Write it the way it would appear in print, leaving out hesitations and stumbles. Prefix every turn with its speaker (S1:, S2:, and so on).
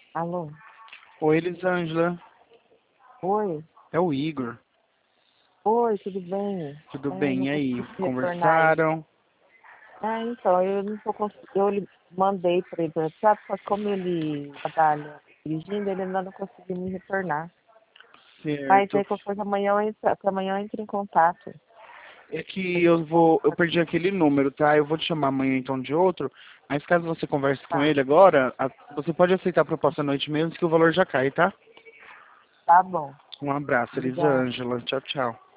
S1: Alô?
S2: Oi, Elisângela.
S1: Oi?
S2: É o Igor.
S1: Oi, tudo bem?
S2: Tudo
S1: Eu
S2: bem?
S1: não
S2: E aí?
S1: consegui te retornar aí.
S2: Conversaram?
S1: Então, eu não tô conseguindo. Mandei para ele pelo WhatsApp, só que como ele trabalha dirigindo, ele ainda não conseguiu me retornar. Mas
S2: Certo.
S1: aí qualquer coisa amanhã eu entro em contato.
S2: É
S1: A
S2: que
S1: gente
S2: eu
S1: conversa.
S2: perdi aquele número, tá? Eu vou te chamar amanhã então de outro, mas caso você converse com
S1: Tá,
S2: ele agora, você pode aceitar a proposta à noite mesmo que o valor já cai, tá?
S1: tá bom.
S2: Um abraço,
S1: Obrigada.
S2: Elisângela. Tchau, tchau.